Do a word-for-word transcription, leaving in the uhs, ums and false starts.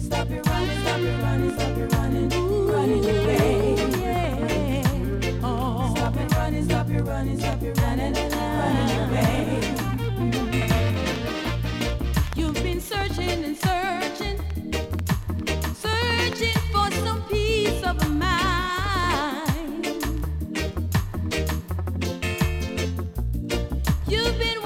Stop it running, stop it running, stop it running, running away. Yeah. Oh. Stop it running, stop it running, stop it running, running away. You've been searching and searching, searching for some peace of mind. You've been